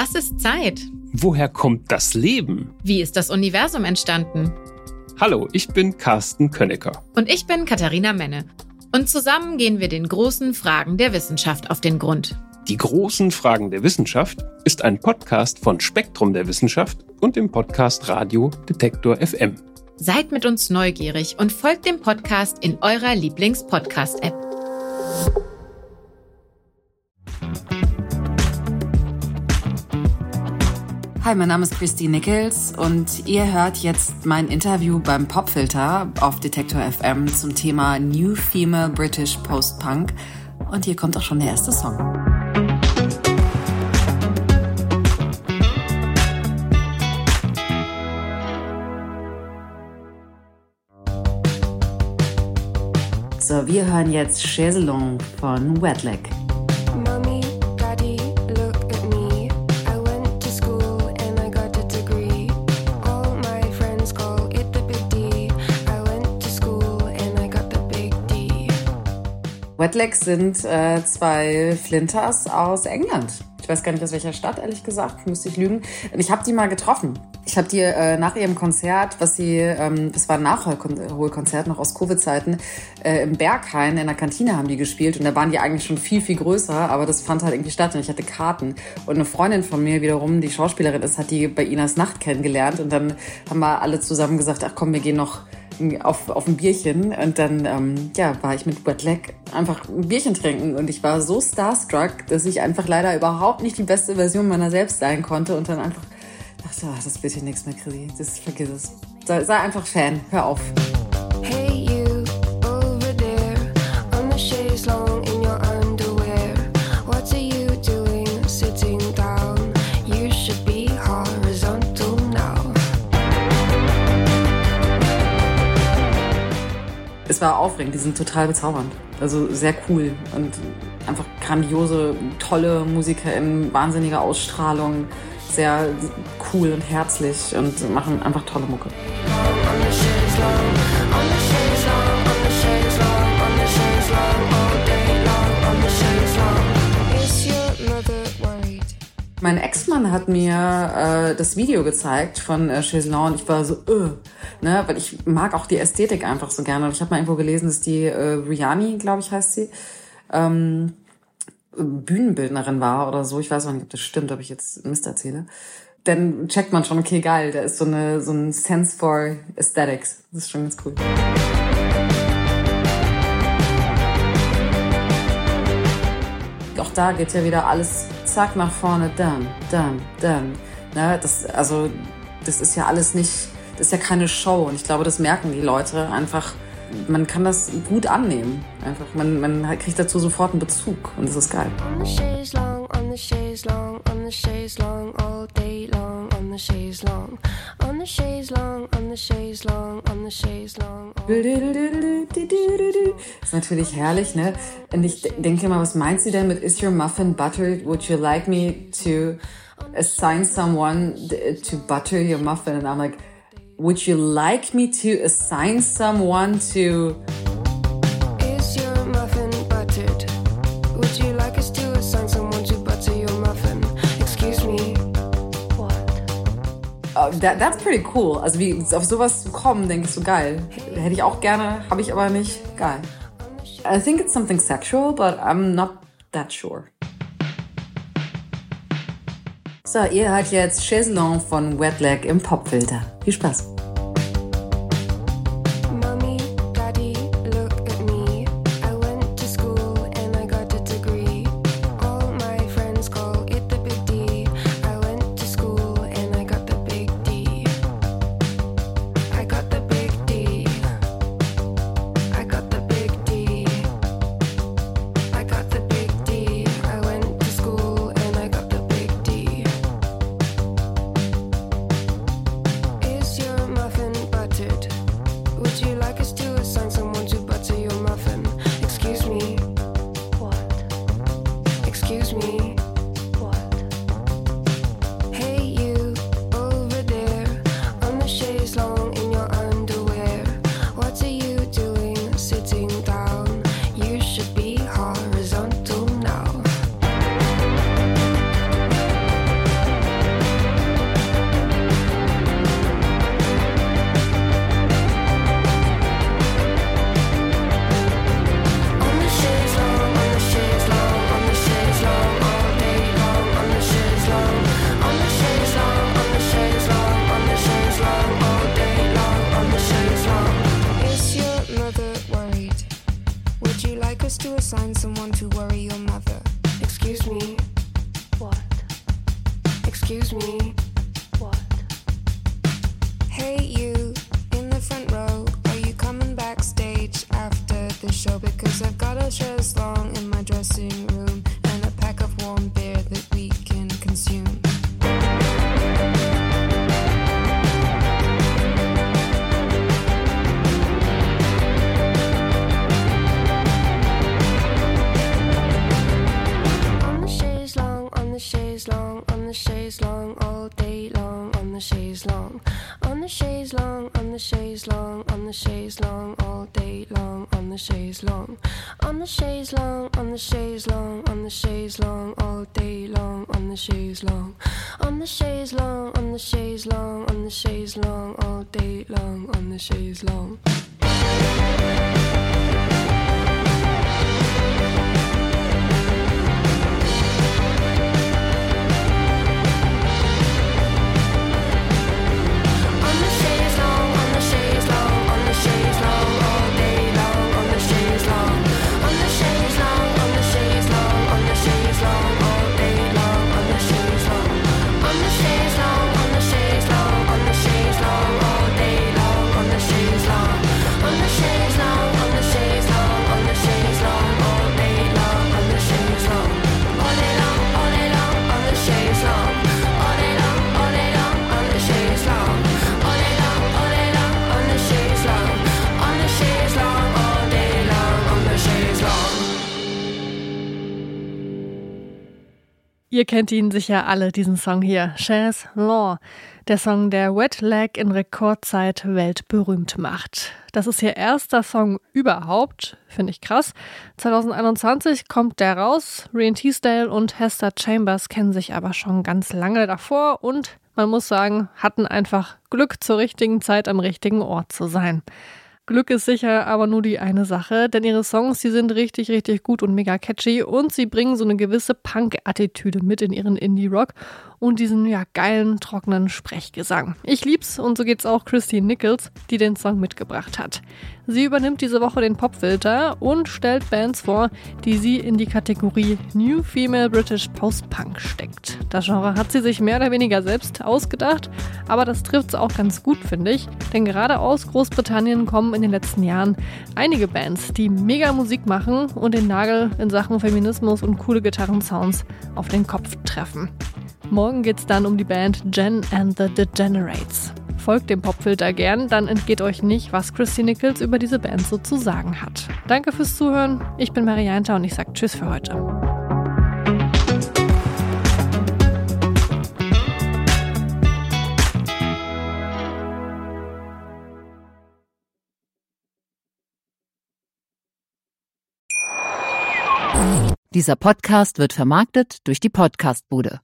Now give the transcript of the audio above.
Was ist Zeit? Woher kommt das Leben? Wie ist das Universum entstanden? Hallo, ich bin Carsten Könnecker. Und ich bin Katharina Menne. Und zusammen gehen wir den großen Fragen der Wissenschaft auf den Grund. Die großen Fragen der Wissenschaft ist ein Podcast von Spektrum der Wissenschaft und dem Podcast Radio Detektor FM. Seid mit uns neugierig und folgt dem Podcast in eurer Lieblings-Podcast-App. Hi, mein Name ist Christine Nichols und ihr hört jetzt mein Interview beim Popfilter auf Detektor FM zum Thema New Female British Post-Punk. Und hier kommt auch schon der erste Song. So, wir hören jetzt Chaiselong von Wet Leg. Wet Leg sind zwei Flinters aus England. Ich weiß gar nicht, aus welcher Stadt, ehrlich gesagt, müsste ich lügen. Und ich habe die mal getroffen. Ich habe die nach ihrem Konzert, das war ein Nachholkonzert noch aus Covid-Zeiten, im Berghain in der Kantine haben die gespielt. Und da waren die eigentlich schon viel, viel größer, aber das fand halt irgendwie statt und ich hatte Karten. Und eine Freundin von mir wiederum, die Schauspielerin ist, hat die bei Inas Nacht kennengelernt. Und dann haben wir alle zusammen gesagt, ach komm, wir gehen noch auf ein Bierchen. Und dann war ich mit Wet Leg einfach ein Bierchen trinken. Und ich war so starstruck, dass ich einfach leider überhaupt nicht die beste Version meiner selbst sein konnte. Und dann einfach dachte, das wird hier nichts mehr, Chrissy. Vergiss es. Sei einfach Fan. Hör auf. Hey you, over there, on the chaise long in your underwear. What are you doing, sitting down? You should be horizontal now. Es war aufregend, die sind total bezaubernd. Also sehr cool und einfach grandiose, tolle MusikerInnen, wahnsinnige Ausstrahlung, sehr cool und herzlich und machen einfach tolle Mucke. Mein Ex-Mann hat mir das Video gezeigt von Chaiselong und ich war so, weil ich mag auch die Ästhetik einfach so gerne. Und ich habe mal irgendwo gelesen, dass die Rihanna, glaube ich, heißt sie, Bühnenbildnerin war oder so. Ich weiß auch nicht, ob das stimmt, ob ich jetzt Mist erzähle. Dann checkt man schon, okay, geil, da ist so ein Sense for Aesthetics. Das ist schon ganz cool. Auch da geht ja wieder alles zack nach vorne, dann. Ne, das ist ja alles nicht, das ist ja keine Show. Und ich glaube, das merken die Leute einfach. Man kann das gut annehmen. Einfach, man kriegt dazu sofort einen Bezug und das ist geil. On the chaise long, on the chaise long, on the chaise long, all day long, on the chaise long, on the chaise long, on the chaise long, on the chaise long. Das ist natürlich herrlich, ne? Und ich denke mal, was meint sie denn mit Is your muffin buttered? Would you like me to assign someone to butter your muffin? And I'm like, would you like me to assign someone to... Is your muffin buttered? Would you like us to assign someone to butter your muffin? Excuse me. What? Oh, that's pretty cool. Also wie auf sowas zu kommen, denke ich so geil. Hätte ich auch gerne, habe ich aber nicht. Geil. I think it's something sexual, but I'm not that sure. So, ihr hört jetzt Chaiselong von Wet Leg im Popfilter. Viel Spaß. Mommy, Daddy, look at me. I went to school and I got a degree. All my friends call it the big D. I went to school and I got the big D. I got the big D. I got the big D. I got the big D. I went to school and I got the big D. Is your muffin buttered? Would you like us to assign someone to butter your muffin? Excuse me. What? Excuse me. What? Hey you, over there, on the chaise long in your underwear. What are you doing, sitting down? You should be horizontal now. excuse me. What? Hey, you in the front row, are you coming backstage after the show? Because I've got a chaise longue in my dressing room and a pack of warm beer that we can consume. Chaise longue, on the chaise longue, all day long, on the chaise longue, on the chaise longue, on the chaise longue, on the chaise longue, all day long, on the chaise longue, on the chaise longue, on the chaise longue, on the chaise longue, all day long, on the chaise longue, on the chaise longue, on the chaise longue, on the chaise longue, all day long, on the chaise longue. Ihr kennt ihn sicher alle, diesen Song hier, Chaise Longue, der Song, der Wet Leg in Rekordzeit weltberühmt macht. Das ist ihr erster Song überhaupt, finde ich krass. 2021 kommt der raus, Ryan Teasdale und Hester Chambers kennen sich aber schon ganz lange davor und man muss sagen, hatten einfach Glück, zur richtigen Zeit am richtigen Ort zu sein. Glück ist sicher aber nur die eine Sache, denn ihre Songs, die sind richtig, richtig gut und mega catchy und sie bringen so eine gewisse Punk-Attitüde mit in ihren Indie-Rock und diesen geilen, trockenen Sprechgesang. Ich lieb's und so geht's auch Christine Nichols, die den Song mitgebracht hat. Sie übernimmt diese Woche den Popfilter und stellt Bands vor, die sie in die Kategorie New Female British Post-Punk steckt. Das Genre hat sie sich mehr oder weniger selbst ausgedacht, aber das trifft's auch ganz gut, finde ich, denn gerade aus Großbritannien kommen in den letzten Jahren einige Bands, die mega Musik machen und den Nagel in Sachen Feminismus und coole Gitarrensounds auf den Kopf treffen. Morgen geht's dann um die Band Jen and the Degenerates. Folgt dem Popfilter gern, dann entgeht euch nicht, was Christine Nichols über diese Band so zu sagen hat. Danke fürs Zuhören, ich bin Marianta und ich sage Tschüss für heute. Dieser Podcast wird vermarktet durch die Podcast-Bude.